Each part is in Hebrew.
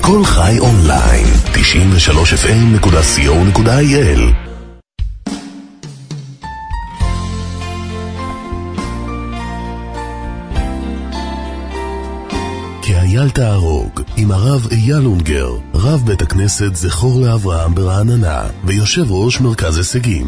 כל חי אונליין, 93fm.co.il. כי אייל תהרוג עם הרב אייל אונגר, רב בית הכנסת זכור לאברהם ברעננה ויושב ראש מרכז הישגים.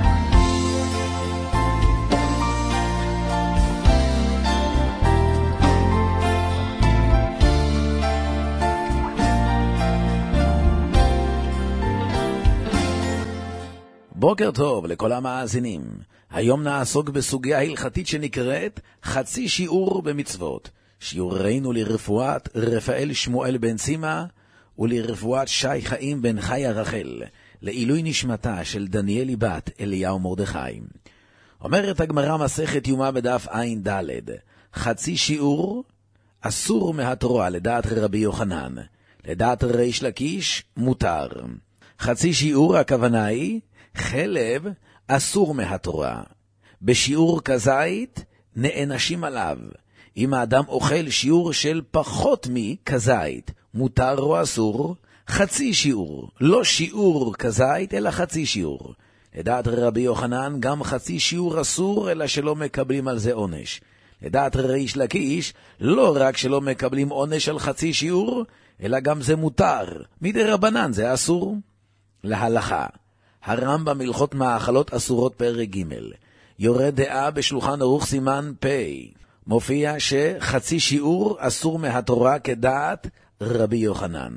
בוקר טוב לכל המאזינים. היום נעסוק בסוגיה הלכתית שנקראת חצי שיעור במצוות. שיעורנו לרפואת רפאל שמואל בן סימה ולרפואת שי חיים בן חיה רחל, לעילוי נשמתה של דניאלי בת אליהו מרדכי. אומרת הגמרא מסכת יומא בדף עין ד', חצי שיעור אסור מהתורה לדעת רבי יוחנן, לדעת ריש לקיש מותר. חצי שיעור הכוונה היא חלב אסור מהתורה. בשיעור כזית נענשים עליו. אם האדם אוכל שיעור של פחות מכזית, מותר או אסור? חצי שיעור, לא שיעור כזית, אלא חצי שיעור. לדעת רבי יוחנן, גם חצי שיעור אסור, אלא שלא מקבלים על זה עונש. לדעת ריש לקיש, לא רק שלא מקבלים עונש על חצי שיעור, אלא גם זה מותר. מדי רבנן זה אסור. להלכה, הרמב"ם הלכות מאכלות אסורות פרק ג' יורה דעה בשולחן ערוך סימן פ', מופיע שחצי שיעור אסור מהתורה כדעת רבי יוחנן.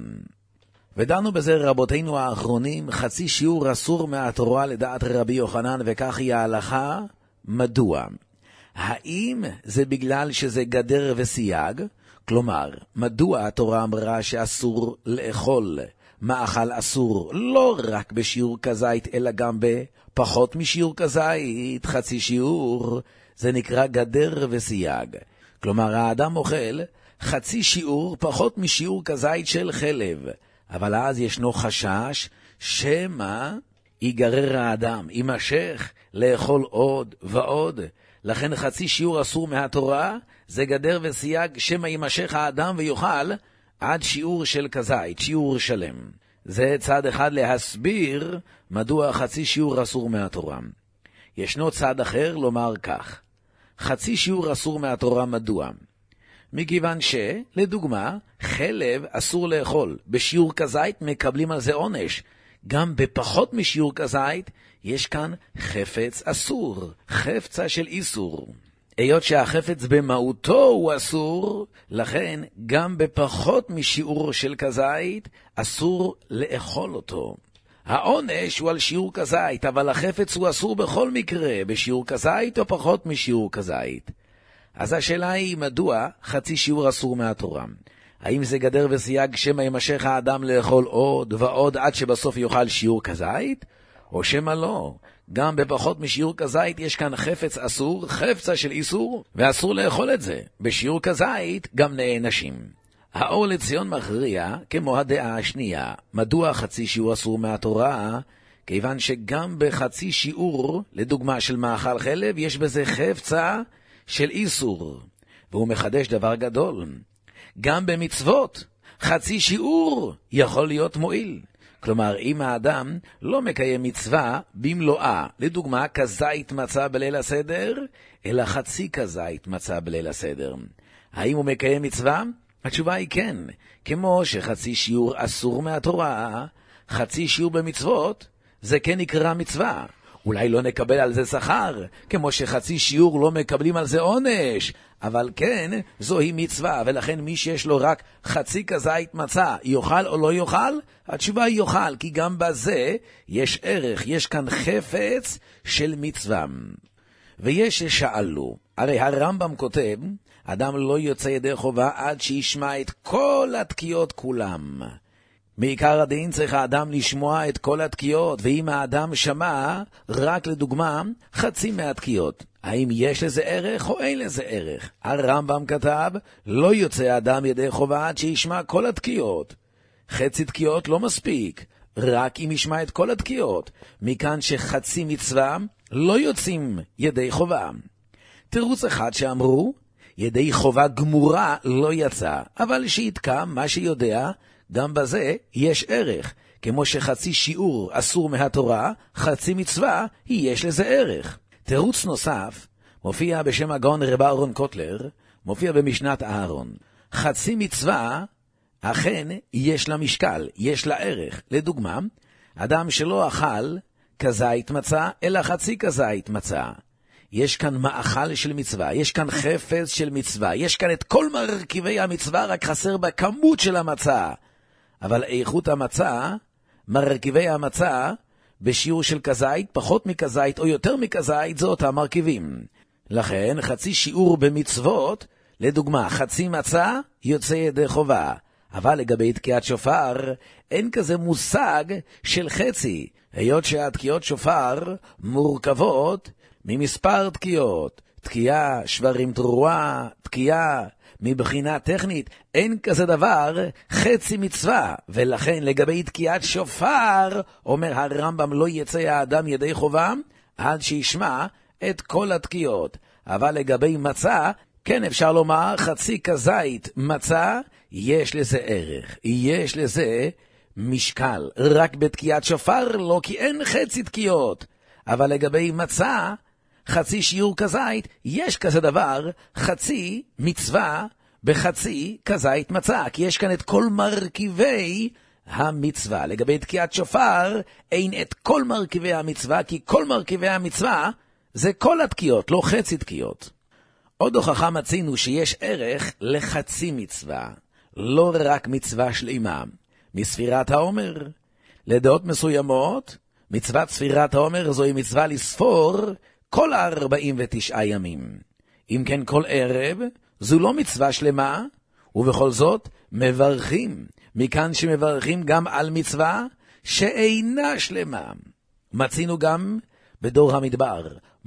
ודנו בזה רבותינו האחרונים, חצי שיעור אסור מהתורה לדעת רבי יוחנן, וכך היא ההלכה. מדוע? האם זה בגלל שזה גדר וסייג? כלומר, מדוע התורה אמרה שאסור לאכול מאכל אסור לא רק בשיעור כזית, אלא גם בפחות משיעור כזית, חצי שיעור? זה נקרא גדר וסייג. כלומר, האדם אוכל חצי שיעור פחות משיעור כזית של חלב, אבל אז ישנו חשש שמה ייגרר האדם, יימשך לאכול עוד ועוד. לכן חצי שיעור אסור מהתורה, זה גדר וסייג, שמה יימשך האדם ויאכל עד שיעור של כזית, שיעור שלם. זה צד אחד להסביר מדוע חצי שיעור אסור מהתורה. ישנו צד אחר לומר כך, חצי שיעור אסור מהתורה מדוע? מכיוון לדוגמה, חלב אסור לאכול, בשיעור כזית מקבלים על זה עונש. גם בפחות משיעור כזית יש כאן חפץ אסור, חפצה של איסור. היות שהחפץ במהותו הוא אסור, לכן גם בפחות משיעור של כזית אסור לאכול אותו. העונש הוא על שיעור כזית, אבל החפץ הוא אסור בכל מקרה, בשיעור כזית או פחות משיעור כזית. אז השאלה היא, מדוע חצי שיעור אסור מהתורה? האם זה גדר וסייג שמה יימשך האדם לאכול עוד ועוד עד שבסוף יאכל שיעור כזית? או שמה לא? גם בפחות משיעור כזית יש כאן חפץ אסור, חפצה של איסור, ואסור לאכול את זה. בשיעור כזית גם נענשים. האור לציון מכריע כמו הדעה השנייה. מדוע חצי שיעור אסור מהתורה? כיוון שגם בחצי שיעור, לדוגמה של מאכל חלב, יש בזה חפצה של איסור. והוא מחדש דבר גדול. גם במצוות, חצי שיעור יכול להיות מועיל. כלומר, אם האדם לא מקיים מצווה במלואה, לדוגמה, כזית מצה בליל הסדר, אלא חצי כזית מצה בליל הסדר. האם הוא מקיים מצווה? התשובה היא כן. כמו שחצי שיעור אסור מהתורה, חצי שיעור במצוות, זה כן נקרא מצווה. אולי לא נקבל על זה שכר, כמו שחצי שיעור לא מקבלים על זה עונש, אבל כן, זוהי מצווה, ולכן מי שיש לו רק חצי כזית מצה, יאכל או לא יאכל? התשובה היא יאכל, כי גם בזה יש ערך, יש כאן חפץ של מצווה. ויש ששאלו, הרי הרמב"ם כותב, אדם לא יוצא ידי חובה עד שישמע את כל התקיעות כולם. מעיקר הדין צריך האדם לשמוע את כל התקיעות, ואם האדם שמע רק לדוגמה חצי מהתקיעות, האם יש לזה ערך או אין לזה ערך? הרמב"ם כתב, לא יוצא האדם ידי חובה עד שישמע כל התקיעות. חצי תקיעות לא מספיק, רק אם ישמע את כל התקיעות. מכאן שחצי מצווה לא יוצאים ידי חובה. תירוץ אחד שאמרו, ידי חובה גמורה לא יצא, אבל שיתקע מה שיודע, גם בזה יש ערך. כמו שחצי שיעור אסור מהתורה, חצי מצווה יש לזה ערך. תירוץ נוסף מופיע בשם הגאון רב אהרון קוטלר, מופיע במשנת אהרון. חצי מצווה אכן יש לה משקל, יש לה ערך. לדוגמה, אדם שלא אכל כזית מצה, אלא חצי כזית מצה. יש כאן מאכל של מצווה, יש כאן חפץ של מצווה, יש כאן את כל מרכיבי המצווה, רק חסר בכמות של המצה. אבל איכות המצה, מרכיבי המצה, בשיעור של כזית, פחות מכזית או יותר מכזית, זה אותם מרכיבים. לכן חצי שיעור במצוות, לדוגמה, חצי מצה יוצא ידי חובה. אבל לגבי תקיעת שופר, אין כזה מושג של חצי, היות שהתקיעות שופר מורכבות ממספר תקיעות. תקיעה, שברים תרועה, תקיעה, מבחינה טכנית, אין כזה דבר חצי מצווה. ולכן לגבי תקיעת שופר, אומר הרמב"ם, לא יצא האדם ידי חובה, עד שישמע את כל התקיעות. אבל לגבי מצה, כן אפשר לומר חצי כזית מצה, יש לזה ערך, יש לזה משקל. רק בתקיעת שופר לא, כי אין חצי תקיעות. אבל לגבי מצה, חצי שיעור כזית, יש כזה דבר, חצי מצווה בחצי כזית מצה, כי יש כאן את כל מרכיבי המצווה. לגבי תקיעת שופר, אין את כל מרכיבי המצווה, כי כל מרכיבי המצווה זה כל התקיעות, לא חצי תקיעות. עוד הוכחה מצינו שיש ערך לחצי מצווה, לא רק מצווה שלמה. מספירת העומר, לדעות מסוימות, מצוות ספירת העומר זוהי מצווה לספור כל 49 ימים. אם כן כל ערב, זו לא מצווה שלמה, ובכל זאת מברכים, מכאן שמברכים גם על מצווה שאינה שלמה. מצינו גם בדור המדבר,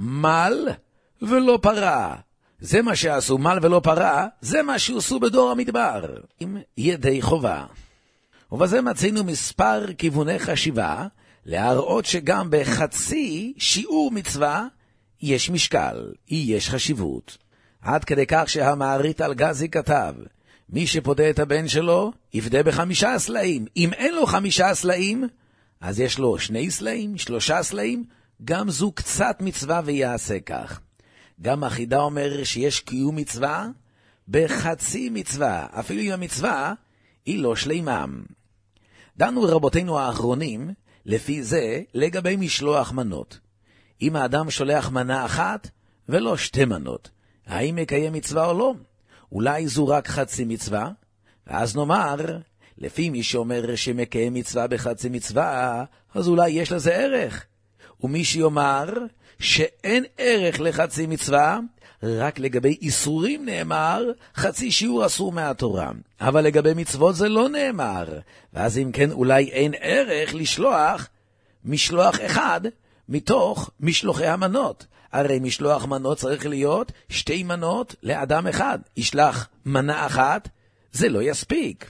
מל ולא פרה. זה מה שעשו, מל ולא פרה, זה מה שעשו בדור המדבר, עם ידי חובה. ובזה מצינו מספר כיווני חשיבה, להראות שגם בחצי שיעור מצווה יש משקל, יש חשיבות. עד כדי כך שהמערית על גזי כתב, מי שפודה את הבן שלו, יפדה ב5 סלעים. אם אין לו 5 סלעים, אז יש לו 2 סלעים, 3 סלעים, גם זו קצת מצווה ויעשה כך. גם החידה אומר שיש קיום מצווה בחצי מצווה, אפילו אם המצווה היא לא שלמה. דנו רבותינו האחרונים, לפי זה לגבי משלוח מנות. אם האדם שולח מנה אחת ולא 2 מנות, האם מקיים מצווה או לא? אולי זו רק חצי מצווה? ואז נאמר, לפי מי שאומר שמקיים מצווה בחצי מצווה, אז אולי יש לזה ערך. ומי שיאמר שאין ערך לחצי מצווה, רק לגבי איסורים נאמר, חצי שיעור אסור מהתורה. אבל לגבי מצוות זה לא נאמר. ואז אם כן אולי אין ערך לשלוח משלוח אחד מתוך משלוחי המנות. הרי משלוח מנות צריך להיות 2 מנות לאדם אחד. ישלח מנה אחת, זה לא יספיק.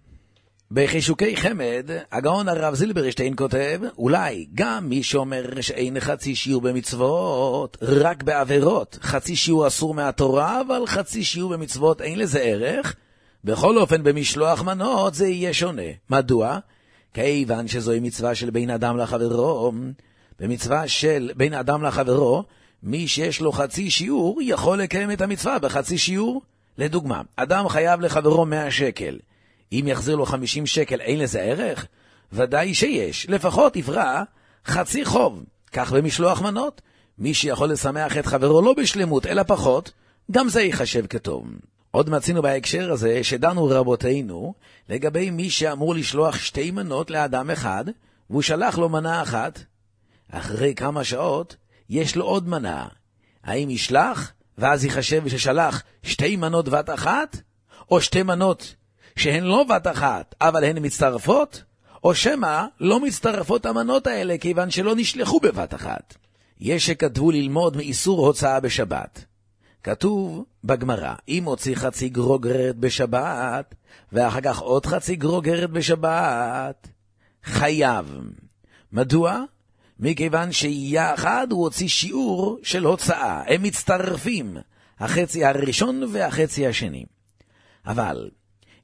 בחישוקי חמד, הגאון הרב זילברשטיין כותב, אולי גם מי שאומר שאין חצי שיעור במצוות, רק בעבירות. חצי שיעור אסור מהתורה, אבל חצי שיעור במצוות אין לזה ערך. בכל אופן במשלוח מנות זה יהיה שונה. מדוע? כיוון שזוהי מצווה של בין אדם לחברו. במצווה של בין אדם לחברו, מי שיש לו חצי שיעור יכול לקיים את המצווה בחצי שיעור. לדוגמה, אדם חייב לחברו 100 שקל. אם יחזיר לו 50 שקל, אין לזה ערך? ודאי שיש. לפחות יברא חצי חוב. כך במשלוח מנות. מי שיכול לשמח את חברו לא בשלמות, אלא פחות, גם זה ייחשב כטוב. עוד מצינו בהקשר הזה שדנו רבותינו לגבי מי שאמור לשלוח 2 מנות לאדם אחד, והוא שלח לו מנה אחת. אחרי כמה שעות יש לו עוד מנה. האם ישלח ואז ייחשב ששלח 2 מנות בת אחת, או 2 מנות שהן לא בת אחת, אבל הן מצטרפות, או שמה לא מצטרפות המנות האלה, כיוון שלא נשלחו בבת אחת. יש שכתבו ללמוד מאיסור הוצאה בשבת. כתוב בגמרא, אם הוציא חצי גרוגרת בשבת, ואחר כך עוד חצי גרוגרת בשבת, חייב. מדוע? מכיוון שיהיה אחד הוא הוציא שיעור של הוצאה. הם מצטרפים, החצי הראשון והחצי השני. אבל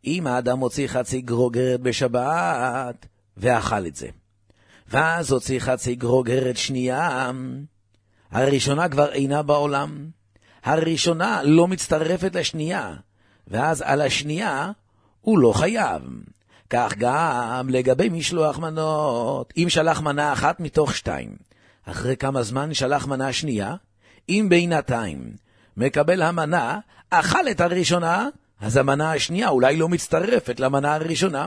אם האדם הוציא חצי גרוגרת בשבת ואכל את זה, ואז הוציא חצי גרוגרת שנייה, הראשונה כבר אינה בעולם, הראשונה לא מצטרפת לשנייה, ואז על השנייה הוא לא חייב. כך גם לגבי משלוח מנות, אם שלח מנה אחת מתוך 2, אחרי כמה זמן שלח מנה שנייה, אם בינתיים מקבל המנה, אכל את הראשונה, אז המנה השנייה אולי לא מצטרפת למנה הראשונה.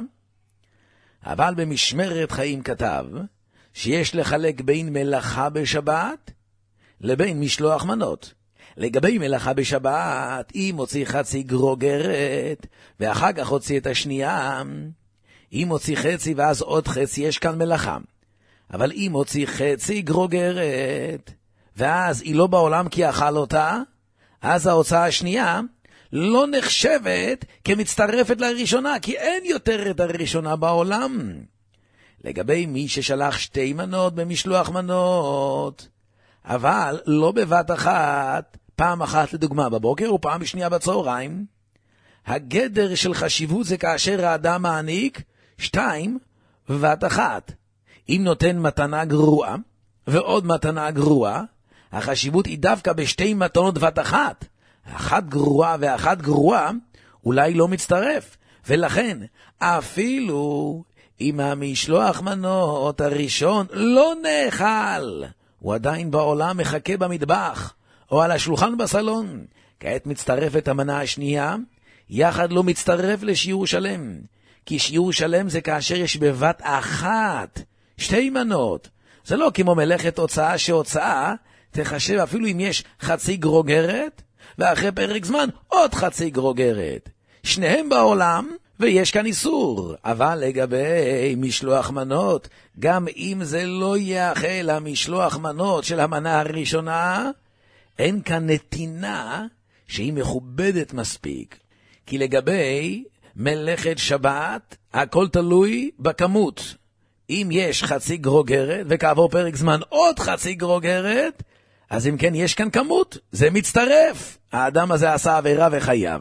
אבל במשמרת חיים כתב שיש לחלק בין מלאכה בשבת לבין משלוח מנות. לגבי מלאכה בשבת, אם הוציא חצי גרוגרת ואחר כך הוציא את השנייה, אם הוציא חצי ואז עוד חצי, יש כאן מלאכה. אבל אם הוציא חצי גרוגרת ואז היא לא בעולם כי אכל אותה, אז ההוצאה השנייה לא נחשבת כמצטרפת לראשונה, כי אין יותר את הראשונה בעולם. לגבי מי ששלח 2 מנות במשלוח מנות, אבל לא בבת אחת, פעם אחת לדוגמה בבוקר ופעם שנייה בצהריים, הגדר של חשיבות זה כאשר האדם מעניק 2 בבת אחת. אם נותן מתנה גרועה ועוד מתנה גרועה, החשיבות היא דווקא בשתי מתנות בת אחת. אחת גרועה ואחת גרועה אולי לא מצטרף, ולכן אפילו אם המשלוח מנות הראשון לא נאכל, הוא עדיין בעולם מחכה במטבח או על השולחן בסלון. כעת מצטרפת המנה השנייה, יחד לא מצטרף לשיעור שלם, כי שיעור שלם זה כאשר יש בבת אחת 2 מנות. זה לא כמו מלאכת הוצאה שהוצאה תחשב אפילו אם יש חצי גרוגרת ואחרי פרק זמן עוד חצי גרוגרת. שניהם בעולם ויש כאן איסור. אבל לגבי משלוח מנות, גם אם זה לא יאכל המשלוח מנות של המנה הראשונה, אין כאן נתינה שהיא מכובדת מספיק. כי לגבי מלאכת שבת, הכל תלוי בכמות. אם יש חצי גרוגרת וכעבור פרק זמן עוד חצי גרוגרת, אז אם כן יש כאן כמות, זה מצטרף. האדם הזה עשה עבירה וחייב.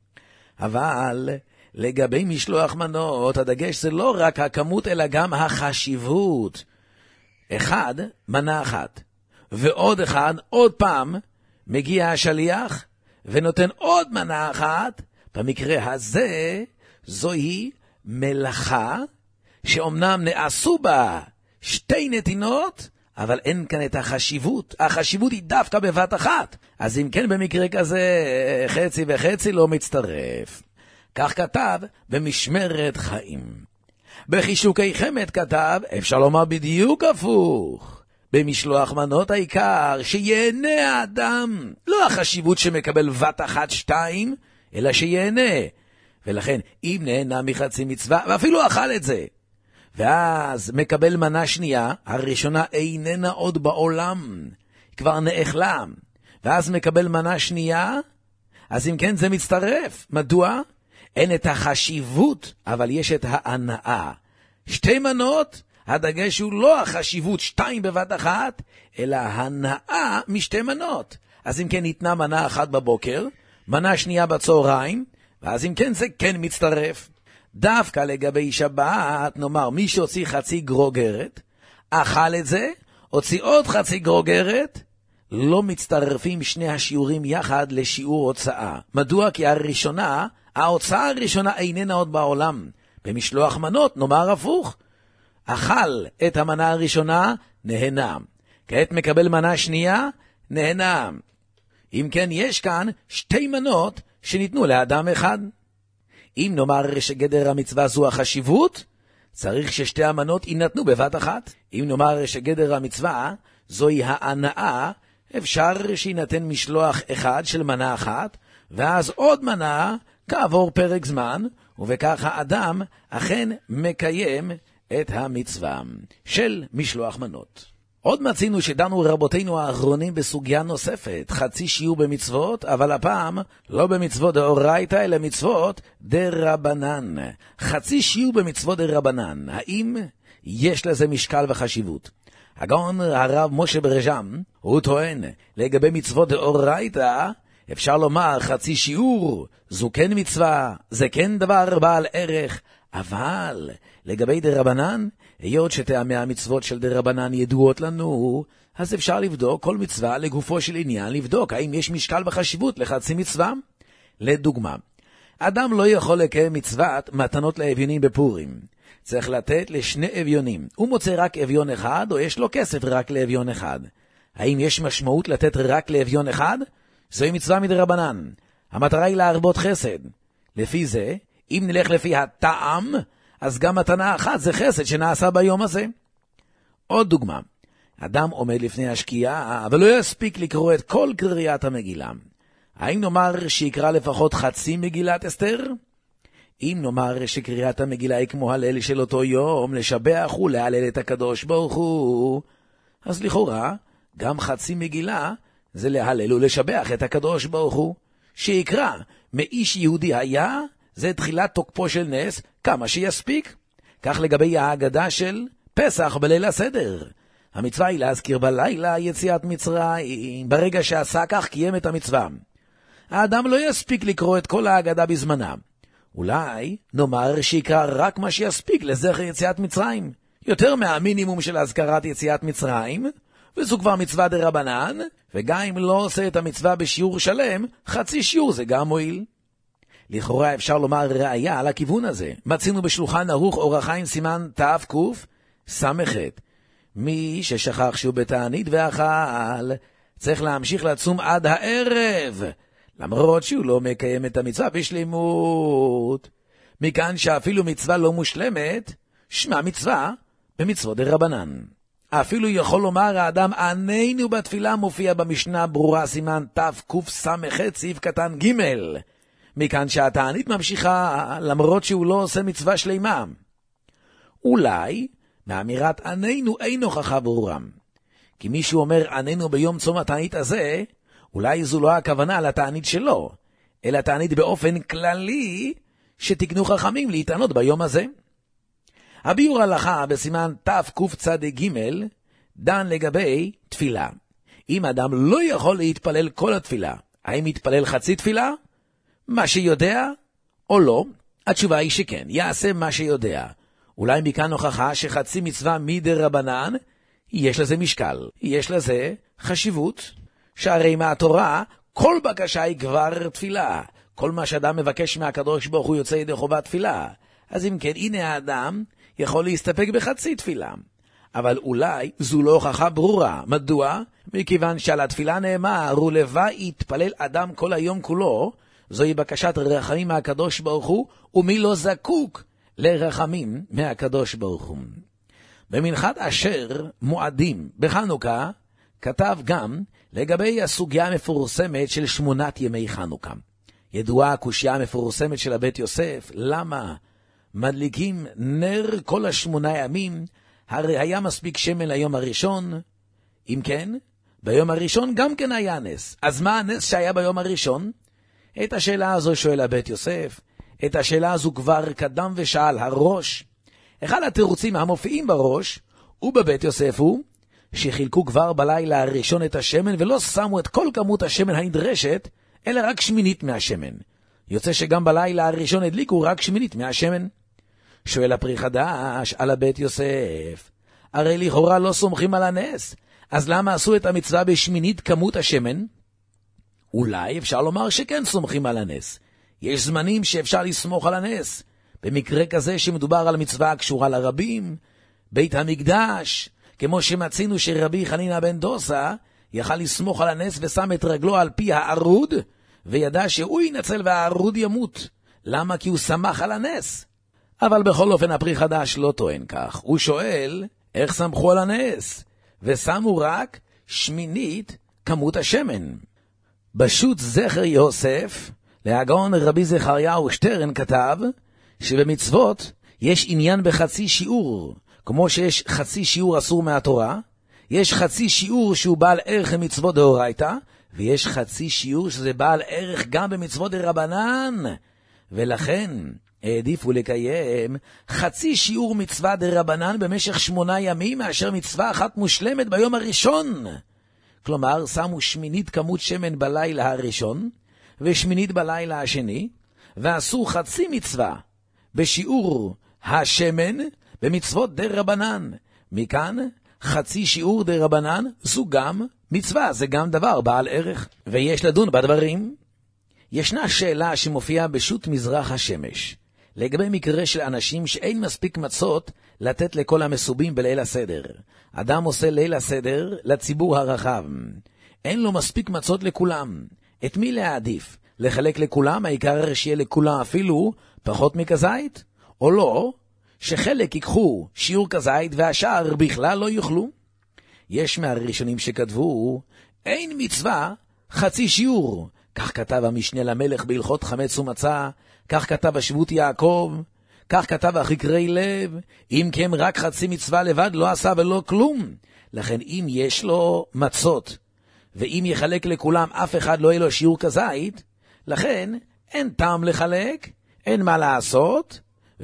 אבל לגבי משלוח מנות, הדגש זה לא רק הכמות אלא גם החשיבות. אחד, מנה אחת, ועוד אחד, עוד פעם, מגיע השליח ונותן עוד מנה אחת. במקרה הזה, זוהי מלאכה שאומנם נעשו בה 2 נתינות, אבל אין כאן את החשיבות. החשיבות היא דווקא בבת אחת. אז אם כן במקרה כזה, חצי וחצי לא מצטרף. כך כתב במשמרת חיים. בחישוקי חמד כתב, אפשר לומר בדיוק הפוך. במשלוח מנות העיקר שיהנה האדם, לא החשיבות שמקבל בת אחת 2, אלא שיהנה. ולכן אם נהנה מחצי מצווה ואפילו אכל את זה, ואז מקבל מנה שנייה, הראשונה איננה עוד בעולם, כבר נאכלה, ואז מקבל מנה שנייה, אז אם כן זה מצטרף. מדוע? אין את החשיבות, אבל יש את ההנאה. 2 מנות, הדגש הוא לא החשיבות 2 בבת אחת, אלא הנאה מ2 מנות. אז אם כן ניתנה מנה אחת בבוקר, מנה שנייה בצהריים, ואז אם כן זה כן מצטרף. דווקא לגבי שבת, נאמר מי שהוציא חצי גרוגרת, אכל את זה, הוציא עוד חצי גרוגרת, לא מצטרפים 2 השיעורים יחד לשיעור הוצאה. מדוע? כי ההוצאה הראשונה איננה עוד בעולם. במשלוח מנות נאמר הפוך, אכל את המנה הראשונה, נהנה. כעת מקבל מנה שנייה, נהנה. אם כן יש כאן 2 מנות שניתנו לאדם אחד. אם נאמר שגדר המצווה זו החשיבות, צריך ש2 המנות יינתנו בבת אחת. אם נאמר שגדר המצווה זוהי ההנאה, אפשר שיינתן משלוח אחד של מנה אחת, ואז עוד מנה כעבור פרק זמן, ובכך האדם אכן מקיים את המצווה של משלוח מנות. עוד מצינו שדנו רבותינו האחרונים בסוגיה נוספת, חצי שיעור במצוות, אבל הפעם לא במצוות דאורייתא אלא מצוות דרבנן. חצי שיעור במצוות דרבנן, האם יש לזה משקל וחשיבות? הגאון הרב משה ברז'ם, הוא טוען לגבי מצוות דאורייתא, אפשר לומר חצי שיעור, זו כן מצווה, זה כן דבר בעל ערך, אבל לגבי דרבנן, היות שטעמי המצוות של דרבנן ידועות לנו, אז אפשר לבדוק כל מצווה לגופו של עניין, לבדוק האם יש משקל וחשיבות לחצי מצווה. לדוגמה, אדם לא יכול לקיים מצוות מתנות לאביונים בפורים. צריך לתת לשני אביונים. הוא מוצא רק אביון אחד, או יש לו כסף רק לאביון אחד. האם יש משמעות לתת רק לאביון אחד? זוהי מצווה מדרבנן. המטרה היא להרבות חסד. לפי זה, אם נלך לפי הטעם, אז גם מתנה אחת זה חסד שנעשה ביום הזה. עוד דוגמה, אדם עומד לפני השקיעה, אבל לא יספיק לקרוא את כל קריאת המגילה. האם נאמר שיקרא לפחות חצי מגילת אסתר? אם נאמר שקריאת המגילה היא כמו הלל של אותו יום, לשבח ולהלל את הקדוש ברוך הוא, אז לכאורה, גם חצי מגילה זה להלל ולשבח את הקדוש ברוך הוא. שיקרא מאיש יהודי היה, זה תחילת תוקפו של נס, כמה שיספיק. כך לגבי ההגדה של פסח בליל הסדר. המצווה היא להזכיר בלילה יציאת מצרים. ברגע שעשה כך קיים את המצווה. האדם לא יספיק לקרוא את כל ההגדה בזמנה. אולי נאמר שיקרא רק מה שיספיק לזכר יציאת מצרים. יותר מהמינימום של הזכרת יציאת מצרים, וזו כבר מצווה דרבנן, וגם אם לא עושה את המצווה בשיעור שלם, חצי שיעור זה גם מועיל. לכאורה אפשר לומר ראיה על הכיוון הזה. מצינו בשולחן ערוך אור החיים סימן תק סמ"ח. מי ששכח שהוא בתענית ואכל, צריך להמשיך לצום עד הערב, למרות שהוא לא מקיים את המצווה בשלימות. מכאן שאפילו מצווה לא מושלמת, שמה מצווה במצוות דרבנן. אפילו יכול לומר האדם עננו בתפילה, מופיע במשנה ברורה סימן תק סמ"ח סעיף קטן ג'. מכאן שהתענית ממשיכה למרות שהוא לא עושה מצווה שלימה. אולי מאמירת עננו אין הוכחה ברורה. כי מישהו אומר עננו ביום צום התענית הזה, אולי זו לא הכוונה לתענית שלו, אלא תענית באופן כללי שתקנו חכמים להתענות ביום הזה. הביאור הלכה בסימן תקצ"ג דן לגבי תפילה. אם אדם לא יכול להתפלל כל התפילה, האם יתפלל חצי תפילה? מה שיודע או לא? התשובה היא שכן, יעשה מה שיודע. אולי מכאן הוכחה שחצי מצווה מדרבנן, יש לזה משקל, יש לזה חשיבות, שהרי מהתורה כל בקשה היא כבר תפילה. כל מה שאדם מבקש מהקדוש ברוך הוא יוצא ידי חובת תפילה. אז אם כן, הנה האדם יכול להסתפק בחצי תפילה. אבל אולי זו לא הוכחה ברורה. מדוע? מכיוון שעל התפילה נאמר, ולוואי יתפלל אדם כל היום כולו, זוהי בקשת רחמים מהקדוש ברוך הוא, ומי לא זקוק לרחמים מהקדוש ברוך הוא. במנחת אשר מועדים בחנוכה, כתב גם לגבי הסוגיה המפורסמת של 8 ימי חנוכה. ידועה הקושיה המפורסמת של הבית יוסף, למה מדליקים נר כל 8 ימים, הרי היה מספיק שמן ליום הראשון? אם כן, ביום הראשון גם כן היה נס. אז מה הנס שהיה ביום הראשון? את השאלה הזו שואל הבית יוסף, את השאלה הזו כבר קדם ושאל הראש. אחד התירוצים המופיעים בראש ובבית יוסף הוא שחילקו כבר בלילה הראשון את השמן ולא שמו את כל כמות השמן הנדרשת, אלא רק 1/8 מהשמן. יוצא שגם בלילה הראשון הדליקו רק 1/8 מהשמן. שואל הפרי חדש על הבית יוסף, הרי לכאורה לא סומכים על הנס, אז למה עשו את המצווה ב1/8 כמות השמן? אולי אפשר לומר שכן סומכים על הנס. יש זמנים שאפשר לסמוך על הנס. במקרה כזה שמדובר על מצווה הקשורה לרבים, בית המקדש, כמו שמצינו שרבי חנינא בן דוסה יכל לסמוך על הנס ושם את רגלו על פי הערוד, וידע שהוא ינצל והערוד ימות. למה? כי הוא שמח על הנס. אבל בכל אופן הפרי חדש לא טוען כך. הוא שואל, איך סמכו על הנס? ושמו רק 1/8 כמות השמן. בשו"ת זכר יוסף, להגאון רבי זכריהו שטרן כתב, שבמצוות יש עניין בחצי שיעור. כמו שיש חצי שיעור אסור מהתורה, יש חצי שיעור שהוא בעל ערך מצוות דאורייתא, ויש חצי שיעור שזה בעל ערך גם במצוות דרבנן. ולכן העדיפו לקיים חצי שיעור מצווה דרבנן במשך 8 ימים, מאשר מצווה אחת מושלמת ביום הראשון. כלומר, שמו 1/8 כמות שמן בלילה הראשון, ושמינית בלילה השני, ועשו חצי מצווה בשיעור השמן במצוות די רבנן. מכאן חצי שיעור די רבנן זו גם מצווה, זה גם דבר בעל ערך, ויש לדון בדברים. ישנה שאלה שמופיעה בשו"ת מזרח השמש, לגבי מקרה של אנשים שאין מספיק מצות לתת לכל המסובים בליל הסדר. אדם עושה ליל הסדר לציבור הרחב, אין לו מספיק מצות לכולם. את מי להעדיף? לחלק לכולם, העיקר שיהיה לכולם אפילו פחות מכזית? או לא, שחלק ייקחו שיעור כזית והשאר בכלל לא יאכלו? יש מהראשונים שכתבו, אין מצווה חצי שיעור. כך כתב המשנה למלך בהלכות חמץ ומצה, כך כתב השבות יעקב, כך כתב החקרי לב, אם כן רק חצי מצווה לבד לא עשה ולא כלום. לכן אם יש לו מצות, ואם יחלק לכולם אף אחד לא יהיה לו שיעור כזית, לכן אין טעם לחלק, אין מה לעשות,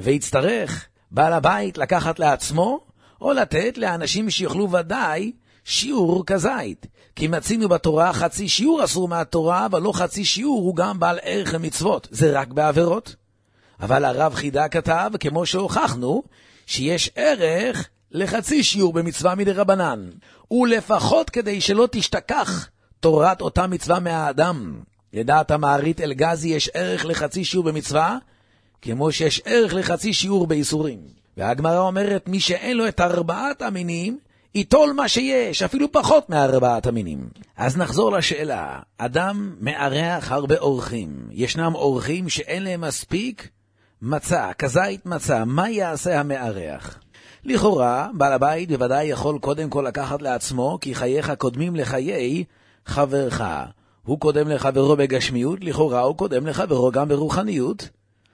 ויצטרך בעל הבית לקחת לעצמו, או לתת לאנשים שיוכלו ודאי שיעור כזית. כי מצינו בתורה חצי שיעור אסור מהתורה, אבל לא חצי שיעור הוא גם בעל ערך למצוות, זה רק בעבירות. אבל הרב חידה כתב, כמו שהוכחנו, שיש ערך לחצי שיעור במצווה מדי רבנן, ולפחות כדי שלא תשתכח תורת אותה מצווה מהאדם. לדעת המערית אלגזי יש ערך לחצי שיעור במצווה, כמו שיש ערך לחצי שיעור באיסורים. והגמרא אומרת, מי שאין לו את 4 המינים, יטול מה שיש, אפילו פחות מ4 המינים. אז נחזור לשאלה, אדם מארח הרבה אורחים, ישנם אורחים שאין להם מספיק מצה, כזית מצה, מה יעשה המארח? לכאורה, בעל הבית בוודאי יכול קודם כל לקחת לעצמו, כי חייך קודמים לחיי חברך. הוא קודם לחברו בגשמיות, לכאורה הוא קודם לחברו גם ברוחניות.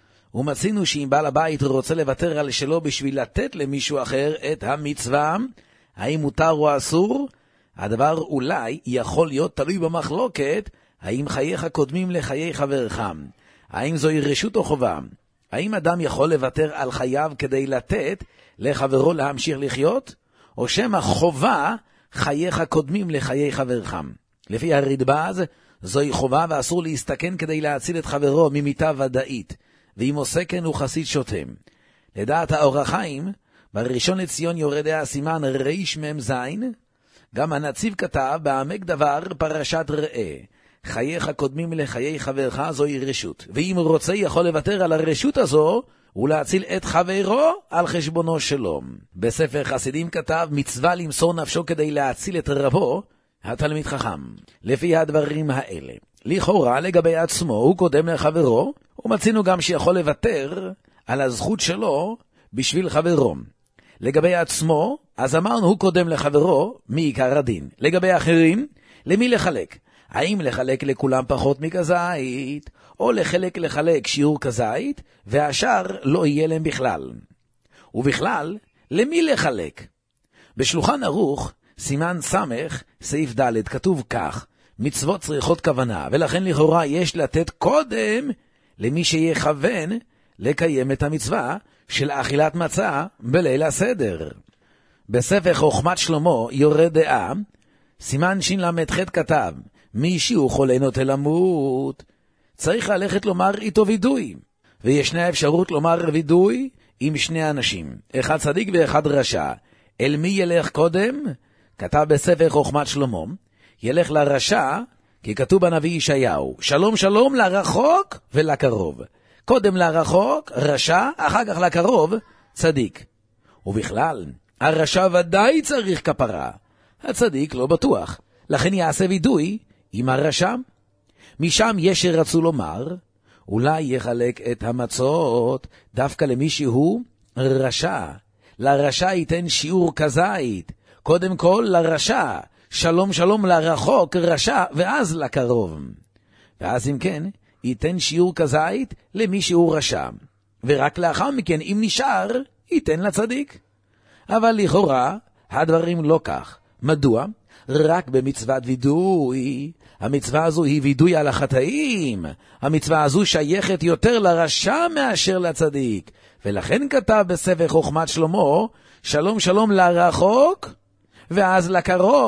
ומצינו שאם בעל הבית רוצה לוותר על שלו בשביל לתת למישהו אחר את המצווה, האם מותר או אסור? הדבר אולי יכול להיות תלוי במחלוקת, האם חייך קודמים לחיי חברך. האם זוהי רשות או חובה? האם אדם יכול לוותר על חייו כדי לתת לחברו להמשיך לחיות? או שמא חובה חייך קודמים לחיי חברך? לפי הרדב"ז, זוהי חובה ואסור להסתכן כדי להציל את חברו ממיתה ודאית, ואם עושה כן הוא חסיד שותם. לדעת האור החיים, בראשון לציון יורד הסימן ריש מם זין, גם הנציב כתב בעמק דבר פרשת ראה, חייך קודמים לחיי חברך זוהי רשות, ואם הוא רוצה יכול לוותר על הרשות הזו ולהציל את חברו על חשבונו שלו. בספר חסידים כתב מצווה למסור נפשו כדי להציל את רבו התלמיד חכם. לפי הדברים האלה, לכאורה לגבי עצמו הוא קודם לחברו, ומצינו גם שיכול לוותר על הזכות שלו בשביל חברו. לגבי עצמו, אז אמרנו הוא קודם לחברו מעיקר הדין. לגבי אחרים, למי לחלק? האם לחלק לכולם פחות מכזית, או לחלק שיעור כזית, והשאר לא יהיה להם בכלל. ובכלל, למי לחלק? בשולחן ערוך, סימן סמך, סעיף ד', כתוב כך, מצוות צריכות כוונה, ולכן לכאורה יש לתת קודם למי שיכוון לקיים את המצווה של אכילת מצה בליל הסדר. בספר חוכמת שלמה יורד דעה, סימן של"ח כתב, מי שהוא חולה נוטה למות, צריך ללכת לומר איתו וידוי, וישנה אפשרות לומר וידוי עם שני אנשים, אחד צדיק ואחד רשע. אל מי ילך קודם? כתב בספר חוכמת שלמה, ילך לרשע, כי כתוב בנביא ישעיהו, שלום שלום לרחוק ולקרוב. קודם לרחוק, רשע, אחר כך לקרוב, צדיק. ובכלל, הרשע ודאי צריך כפרה, הצדיק לא בטוח, לכן יעשה וידוי עם הרשע. משם יש שרצו לומר, אולי יחלק את המצות דווקא למי שהוא רשע. לרשע ייתן שיעור כזית, קודם כל לרשע, שלום שלום לרחוק, רשע, ואז לקרוב. ואז אם כן, ייתן שיעור כזית למי שהוא רשע. ורק לאחר מכן, אם נשאר, ייתן לצדיק. אבל לכאורה, הדברים לא כך. מדוע? רק במצוות וידוי. המצווה הזו היא וידוי על החטאים. המצווה הזו שייכת יותר לרשע מאשר לצדיק. ולכן כתב בספר חוכמת שלמה, שלום שלום לרחוק, ואז לקרוב,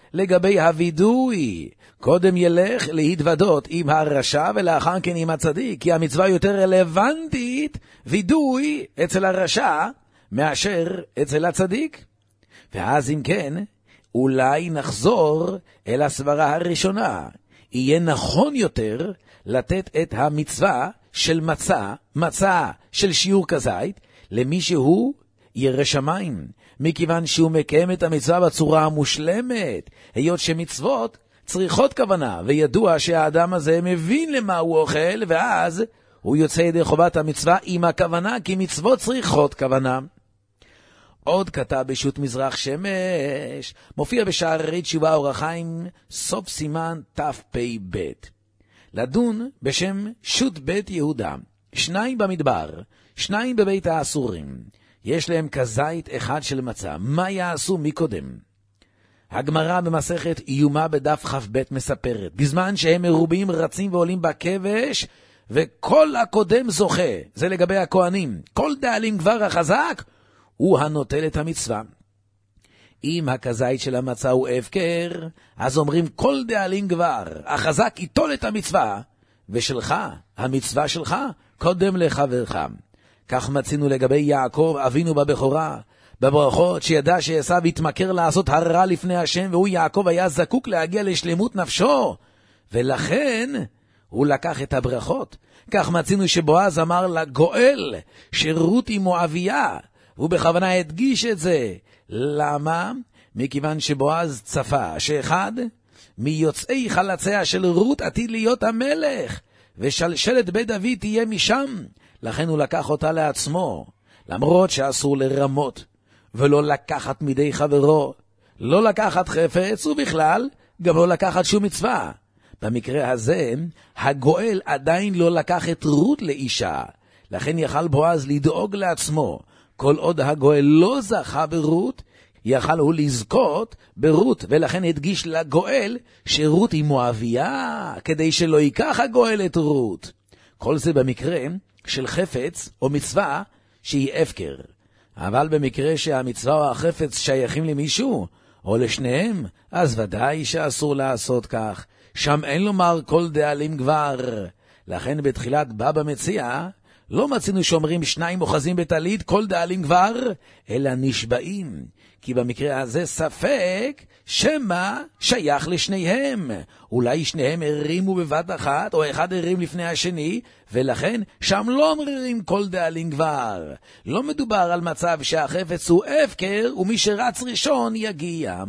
לגבי הוידוי, קודם ילך להתוודות עם הרשע ולאחר כן עם הצדיק, כי המצווה יותר רלוונטית וידוי אצל הרשע מאשר אצל הצדיק. ואז אם כן, אולי נחזור אל הסברה הראשונה. יהיה נכון יותר לתת את המצווה של מצה של שיעור כזית, למי שהוא ירא שמיים, מכיוון שהוא מקיים את המצווה בצורה המושלמת, היות שמצוות צריכות כוונה, וידוע שהאדם הזה מבין למה הוא אוכל, ואז הוא יוצא ידי חובת המצווה עם הכוונה, כי מצוות צריכות כוונה. עוד כתב בשו"ת מזרח שמש, מופיע בשערי תשובה אור החיים, סוף סימן תפ"ב. לדון בשם שו"ת בית יהודה, 2 במדבר, 2 בבית האסורים. יש להם כזית אחד של מצה, מה יעשו מקודם? הגמרא במסכת איומה בדף כ"ב מספרת, בזמן שהם מרובים רצים ועולים בכבש, וכל הקודם זוכה, זה לגבי הכהנים, כל דאלים כבר החזק, הוא הנוטל את המצווה. אם הכזית של המצה הוא הפקר, אז אומרים כל דאלים כבר, החזק ייטול את המצווה, ושלך, המצווה שלך, קודם לחברך. כך מצינו לגבי יעקב אבינו בבכורה, בברכות שידע שעשיו התמכר לעשות הרע לפני השם, והוא יעקב היה זקוק להגיע לשלמות נפשו, ולכן הוא לקח את הברכות. כך מצינו שבועז אמר לגואל שרות היא מואביה, הוא בכוונה הדגיש את זה. למה? מכיוון שבועז צפה שאחד מיוצאי חלציה של רות עתיד להיות המלך, ושלשלת בית דוד תהיה משם. לכן הוא לקח אותה לעצמו, למרות שאסור לרמות, ולא לקחת מידי חברו, לא לקחת חפץ, ובכלל גם לא לקחת שום מצווה. במקרה הזה, הגואל עדיין לא לקח את רות לאישה, לכן יכל בועז לדאוג לעצמו. כל עוד הגואל לא זכה ברות, יכל הוא לזכות ברות, ולכן הדגיש לגואל שרות היא מואביה, כדי שלא ייקח הגואל את רות. כל זה במקרה של חפץ או מצווה שהיא הפקר. אבל במקרה שהמצווה או החפץ שייכים למישהו, או לשניהם, אז ודאי שאסור לעשות כך. שם אין לומר כל דאלים כבר. לכן בתחילת בבא מציע, לא מצינו שאומרים 2 אוחזים בטלית כל דאלים כבר, אלא נשבעים. כי במקרה הזה ספק שמה שייך לשניהם. אולי שניהם הרימו בבת אחת, או אחד הרים לפני השני, ולכן שם לא אומרים כל דאלים כבר. לא מדובר על מצב שהחפץ הוא הפקר, ומי שרץ ראשון יגיע.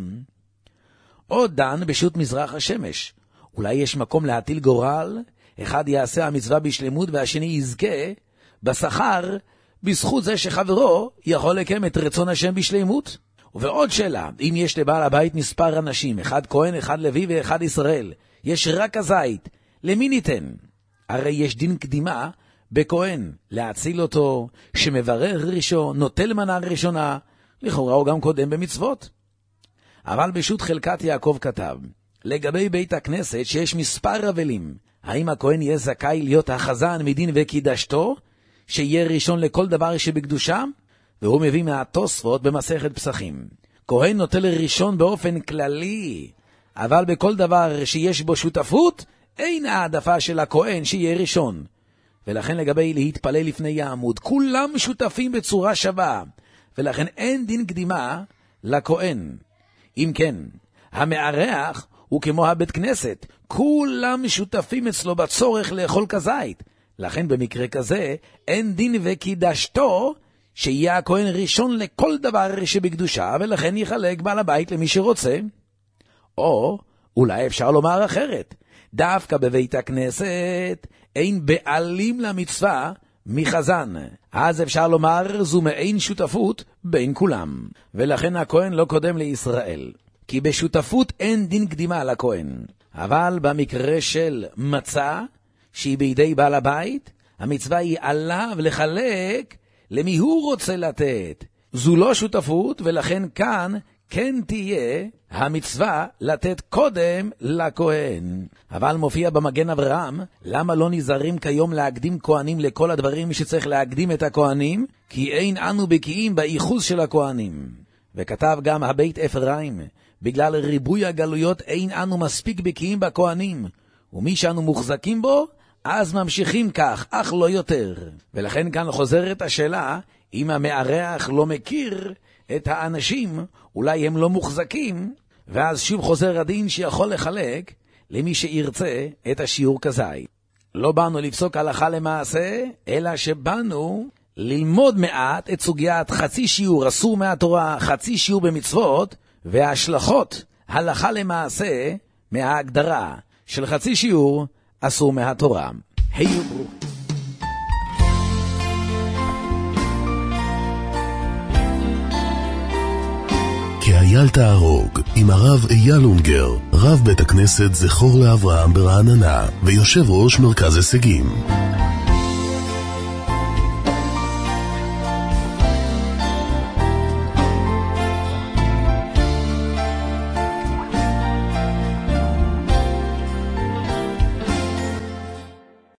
עוד דן בשו"ת מזרח השמש. אולי יש מקום להטיל גורל, אחד יעשה המצווה בשלמות והשני יזכה בשכר, בזכות זה שחברו יכול לקיים את רצון השם בשלמות. ועוד שאלה, אם יש לבעל הבית מספר אנשים, אחד כהן, אחד לוי ואחד ישראל, יש רק הזית, למי ניתן? הרי יש דין קדימה בכהן, להציל אותו, שמברר ראשון, נוטל מנה ראשונה, לכאורה הוא גם קודם במצוות. אבל בשו"ת חלקת יעקב כתב, לגבי בית הכנסת שיש מספר רבלים, האם הכהן יהיה זכאי להיות החזן מדין וקידשתו, שיהיה ראשון לכל דבר שבקדושה? והוא מביא מהתוספות במסכת פסחים. כהן נוטל ראשון באופן כללי, אבל בכל דבר שיש בו שותפות, אין העדפה של הכהן שיהיה ראשון. ולכן לגבי להתפלל לפני יעמוד, כולם שותפים בצורה שווה, ולכן אין דין קדימה לכהן. אם כן, המארח הוא כמו הבית כנסת, כולם שותפים אצלו בצורך לאכול כזית. לכן במקרה כזה אין דין וקידשתו, שיהיה הכהן ראשון לכל דבר שבקדושה, ולכן יחלק בעל הבית למי שרוצה. או אולי אפשר לומר אחרת, דווקא בבית הכנסת אין בעלים למצווה מחזן, אז אפשר לומר זו מעין שותפות בין כולם, ולכן הכהן לא קודם לישראל, כי בשותפות אין דין קדימה לכהן. אבל במקרה של מצה שהיא בידי בעל הבית, המצווה היא עליו לחלק למי הוא רוצה לתת. זו לא שותפות, ולכן כאן כן תהיה המצווה לתת קודם לכהן. אבל מופיע במגן אברהם, למה לא נזהרים כיום להקדים כהנים לכל הדברים שצריך להקדים את הכהנים? כי אין אנו בקיאים באיחוז של הכהנים. וכתב גם הבית אפרים בגלל ריבוי הגלויות אין אנו מספיק בקיאים בכהנים, ומי שאנו מוחזקים בו, אז ממשיכים כך, אך לא יותר. ולכן כאן חוזרת השאלה, אם המארח לא מכיר את האנשים, אולי הם לא מוחזקים, ואז שוב חוזר הדין שיכול לחלק למי שירצה את השיעור כזית. לא באנו לפסוק הלכה למעשה, אלא שבאנו ללמוד מעט את סוגיית חצי שיעור אסור מהתורה, חצי שיעור במצוות, וההשלכות הלכה למעשה מההגדרה של חצי שיעור אסור מהתורה. היו ברוכים. כאייל תהרוג עם הרב אייל אונגר, רב בית הכנסת זכור לאברהם ברעננה ויושב ראש מרכז הישגים.